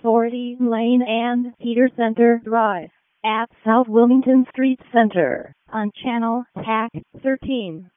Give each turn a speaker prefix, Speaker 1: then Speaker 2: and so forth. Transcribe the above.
Speaker 1: 40 Lane and Peter Center Drive at South Wilmington Street Center on Channel TAC 13.